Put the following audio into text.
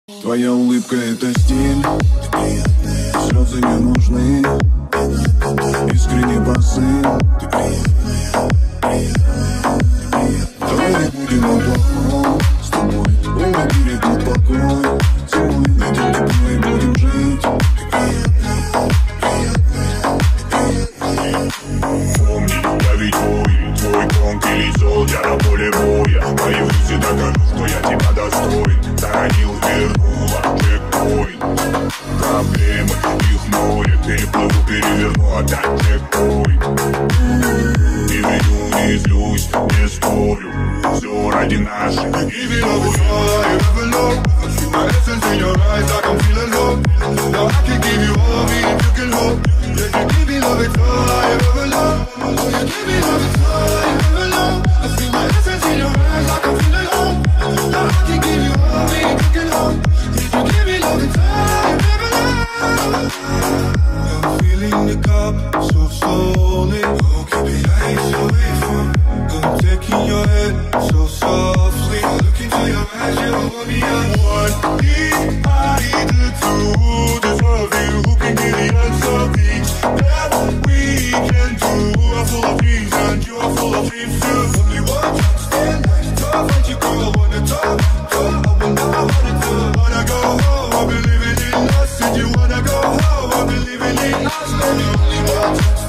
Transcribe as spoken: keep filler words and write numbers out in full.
Твоя улыбка — это стиль, слезы не нужны, искренний посыл. Давай не будем о плохом с тобой, улыбили тут покой. Зимой найдем тепло и будем жить. Помни, я ведь твой, твой тонкий лицо, я на поле боя. Боюсь и докажу, что я тебя достоин. Заранил, вернула, чекпоинт. Проблемы, их море, переплыву, переверну, опять чекпоинт. Не виню, не злюсь, не спорю, все ради наших. Give it all the all I ever know. See my essence in your eyes, like I'm feeling low. Now I can give you all of me if you can hold. Yeah, you give me love, it's all I ever know. Oh, you give me love, it's all I ever know. I see my essence in your eyes, like I'm feeling low. Now I can give you all of me if you can hold. Yeah, you give me love, it's all I ever know. I'm feeling the cup so slowly. Oh, keep it ice away from. I'm taking your head so softly. Look into your eyes, you hold me up. What need I to do to love you? Who can give the answer? Things that we can do. I'm full of dreams and you are full of dreams too. Only one chance, stand next to find you, girl. I wanna talk, talk. I will never wanna do. Wanna go home, I believe in us. If you wanna go home, I believe in us. Only one chance.